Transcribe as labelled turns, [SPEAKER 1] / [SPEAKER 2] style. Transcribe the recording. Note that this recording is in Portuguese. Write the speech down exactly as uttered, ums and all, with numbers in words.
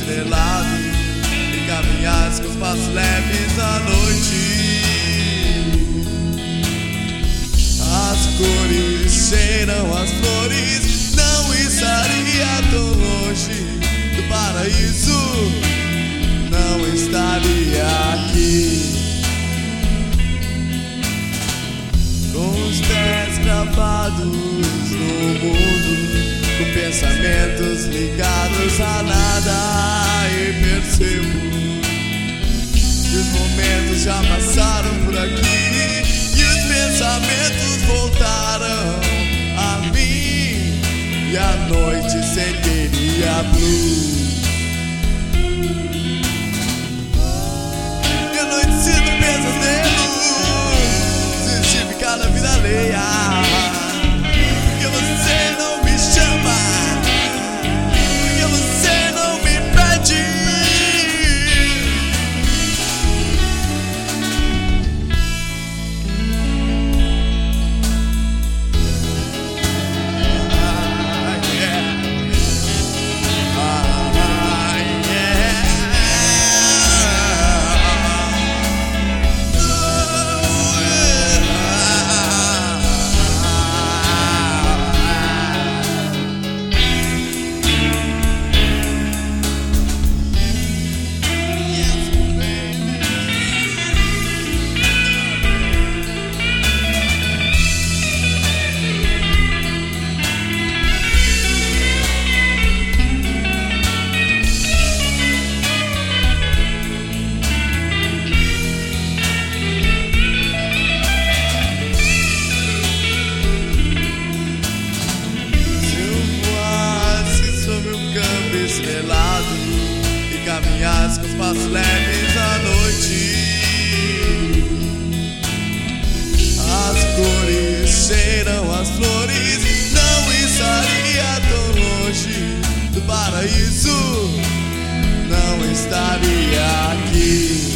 [SPEAKER 1] estrelado e caminhares com os passos leves à noite. As cores cheiram as flores, não estaria tão longe do paraíso, não estaria aqui. Com os pés gravados no mundo, com pensamentos ligados a nada, e percebo que os momentos já passaram por aqui e os pensamentos voltaram a mim, e a noite seguiria blue. E a noite se não pensa nele, se ficar na vida alheia, porque você não me chama, porque você não me pede. Estrelado e caminhares com os passos leves à noite. As cores cheiram as flores, não estaria tão longe do paraíso, não estaria aqui.